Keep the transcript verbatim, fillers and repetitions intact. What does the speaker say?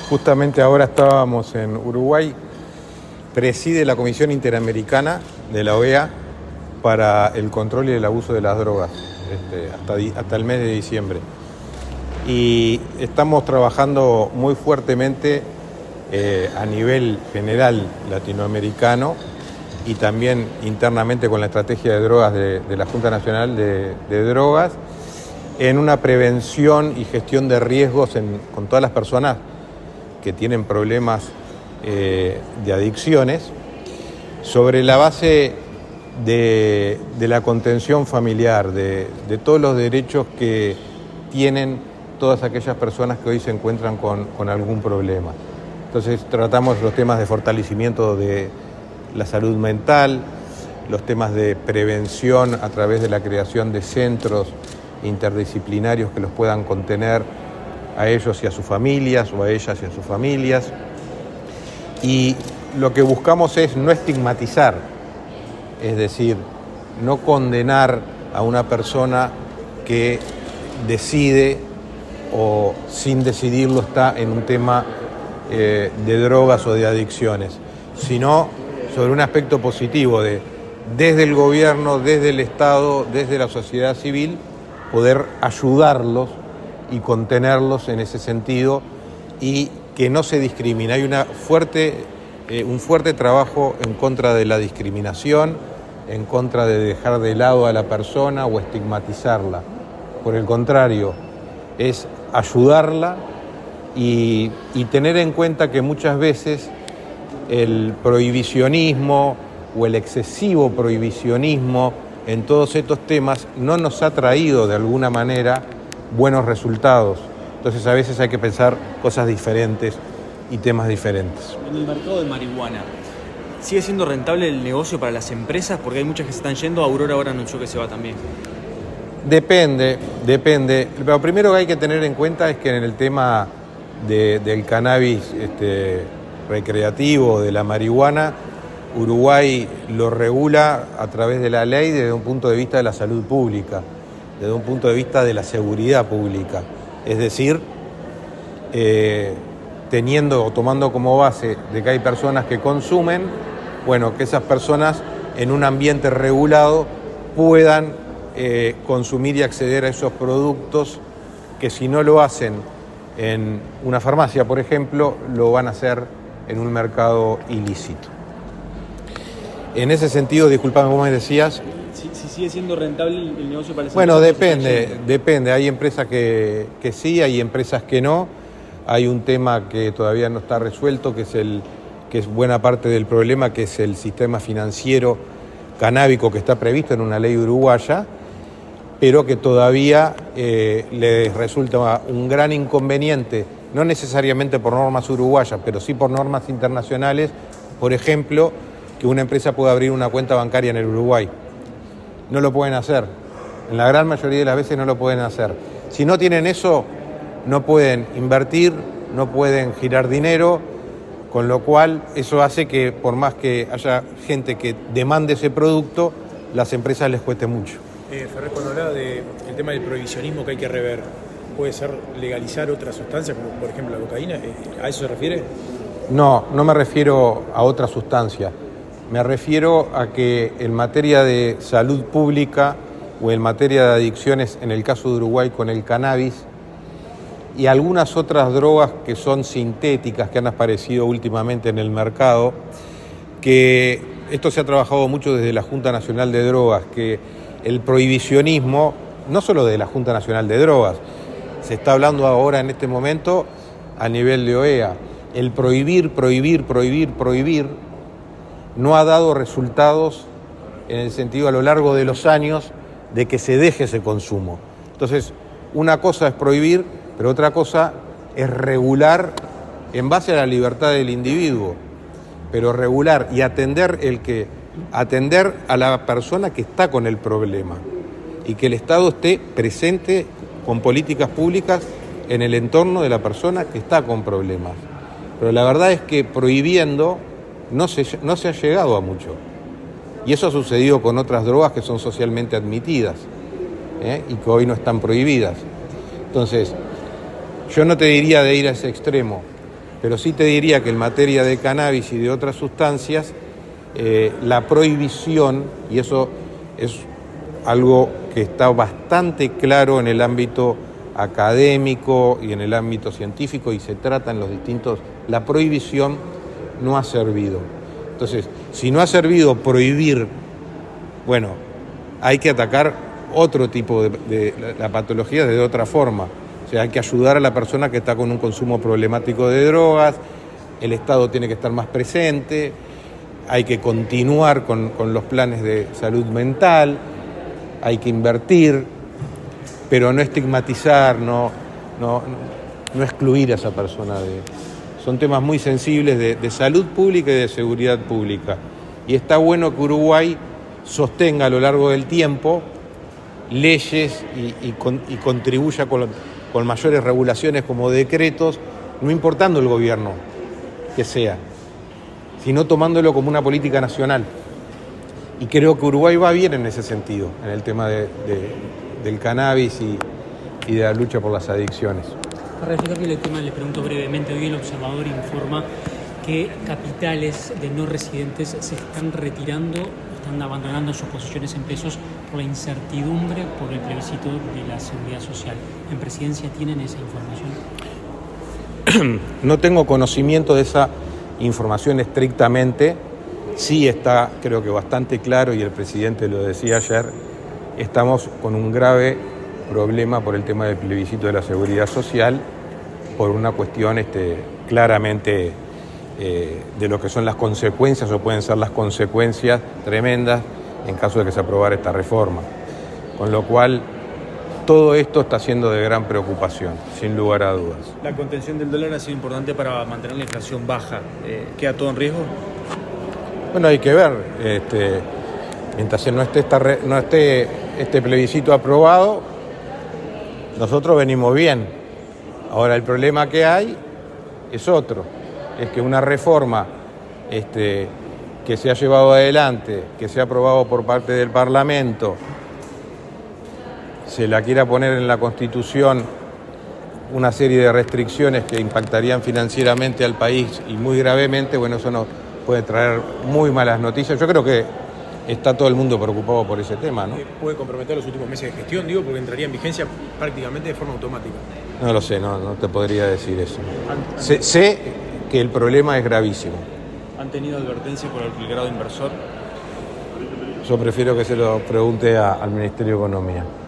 Justamente ahora estábamos en Uruguay, preside la Comisión Interamericana de la O E A para el control y el abuso de las drogas, este, hasta, di, hasta el mes de diciembre. Y estamos trabajando muy fuertemente eh, a nivel general latinoamericano y también internamente con la estrategia de drogas de, de la Junta Nacional de, de Drogas, en una prevención y gestión de riesgos en, con todas las personas que tienen problemas eh, de adicciones, sobre la base de, de la contención familiar, de, de todos los derechos que tienen todas aquellas personas que hoy se encuentran con, con algún problema. Entonces tratamos los temas de fortalecimiento de la salud mental, los temas de prevención a través de la creación de centros interdisciplinarios que los puedan contener a ellos y a sus familias, o a ellas y a sus familias. Y lo que buscamos es no estigmatizar, es decir, no condenar a una persona que decide o sin decidirlo está en un tema eh, de drogas o de adicciones, sino sobre un aspecto positivo de, desde el gobierno, desde el Estado, desde la sociedad civil, poder ayudarlos y contenerlos en ese sentido y que no se discrimine. Hay una fuerte, eh, un fuerte trabajo en contra de la discriminación, en contra de dejar de lado a la persona o estigmatizarla. Por el contrario, es ayudarla y, y tener en cuenta que muchas veces el prohibicionismo o el excesivo prohibicionismo en todos estos temas no nos ha traído de alguna manera buenos resultados. Entonces a veces hay que pensar cosas diferentes y temas diferentes. En el mercado de marihuana, ¿sigue siendo rentable el negocio para las empresas? Porque hay muchas que se están yendo. Aurora ahora anunció que se va también. Depende, depende. Lo primero que hay que tener en cuenta es que en el tema de, del cannabis este, recreativo, de la marihuana, Uruguay lo regula a través de la ley desde un punto de vista de la salud pública, desde un punto de vista de la seguridad pública. Es decir, eh, teniendo o tomando como base de que hay personas que consumen, bueno, que esas personas en un ambiente regulado puedan eh, consumir y acceder a esos productos que si no lo hacen en una farmacia, por ejemplo, lo van a hacer en un mercado ilícito. En ese sentido, disculpame, vos me decías... Si, si sigue siendo rentable el negocio para las bueno, empresas. Bueno, depende, depende. Hay empresas que, que sí, hay empresas que no. Hay un tema que todavía no está resuelto, que es, el, que es buena parte del problema, que es el sistema financiero canábico que está previsto en una ley uruguaya, pero que todavía eh, les resulta un gran inconveniente, no necesariamente por normas uruguayas, pero sí por normas internacionales, por ejemplo, que una empresa pueda abrir una cuenta bancaria en el Uruguay. No lo pueden hacer. En la gran mayoría de las veces no lo pueden hacer. Si no tienen eso, no pueden invertir, no pueden girar dinero, con lo cual eso hace que por más que haya gente que demande ese producto, las empresas les cueste mucho. Eh, Ferrer, cuando hablaba del tema del prohibicionismo que hay que rever, ¿puede ser legalizar otras sustancias, como por ejemplo la cocaína? ¿A eso se refiere? No, no me refiero a otra sustancia. Me refiero a que en materia de salud pública o en materia de adicciones, en el caso de Uruguay con el cannabis y algunas otras drogas que son sintéticas que han aparecido últimamente en el mercado, que esto se ha trabajado mucho desde la Junta Nacional de Drogas, que el prohibicionismo, no solo de la Junta Nacional de Drogas, se está hablando ahora en este momento a nivel de O E A, el prohibir, prohibir, prohibir, prohibir, no ha dado resultados en el sentido a lo largo de los años de que se deje ese consumo. Entonces, una cosa es prohibir, pero otra cosa es regular en base a la libertad del individuo, pero regular y atender el que atender a la persona que está con el problema y que el Estado esté presente con políticas públicas en el entorno de la persona que está con problemas. Pero la verdad es que prohibiendo No se, no se ha llegado a mucho. Y eso ha sucedido con otras drogas que son socialmente admitidas, ¿eh? y que hoy no están prohibidas. Entonces, yo no te diría de ir a ese extremo, Pero sí te diría que en materia de cannabis y de otras sustancias, eh, la prohibición, y eso es algo que está bastante claro en el ámbito académico y en el ámbito científico y se trata en los distintos, la prohibición no ha servido. Entonces, si no ha servido prohibir, bueno, hay que atacar otro tipo de, de la, la patología de otra forma. O sea, hay que ayudar a la persona que está con un consumo problemático de drogas, el Estado tiene que estar más presente, hay que continuar con, con los planes de salud mental, hay que invertir, pero no estigmatizar, no, no, no excluir a esa persona. De, son temas muy sensibles de, de salud pública y de seguridad pública. Y está bueno que Uruguay sostenga a lo largo del tiempo leyes y, y, con, y contribuya con, con mayores regulaciones como decretos, no importando el gobierno que sea, sino tomándolo como una política nacional. Y creo que Uruguay va bien en ese sentido, en el tema de, de, del cannabis y, y de la lucha por las adicciones. Para explicar el tema, les pregunto brevemente, hoy el Observador informa que capitales de no residentes se están retirando, están abandonando sus posiciones en pesos por la incertidumbre por el plebiscito de la seguridad social. ¿En Presidencia tienen esa información? No tengo conocimiento de esa información estrictamente. Sí está, creo que bastante claro, y el presidente lo decía ayer, estamos con un grave problema por el tema del plebiscito de la seguridad social, por una cuestión este, claramente eh, de lo que son las consecuencias o pueden ser las consecuencias tremendas en caso de que se aprobara esta reforma. Con lo cual, todo esto está siendo de gran preocupación, sin lugar a dudas. La contención del dólar ha sido importante para mantener la inflación baja. Eh, ¿Queda todo en riesgo? Bueno, hay que ver. Este, mientras no esté, esta re, no esté este plebiscito aprobado, nosotros venimos bien. Ahora, el problema que hay es otro. Es que una reforma este, que se ha llevado adelante, que se ha aprobado por parte del Parlamento, se la quiera poner en la Constitución una serie de restricciones que impactarían financieramente al país y muy gravemente, bueno, eso nos puede traer muy malas noticias. Yo creo que está todo el mundo preocupado por ese tema, ¿no? ¿Puede comprometer los últimos meses de gestión, digo, porque entraría en vigencia prácticamente de forma automática? No lo sé, no, no te podría decir eso. Sé, sé que el problema es gravísimo. ¿Han tenido advertencia por el grado inversor? Yo prefiero que se lo pregunte a, al Ministerio de Economía.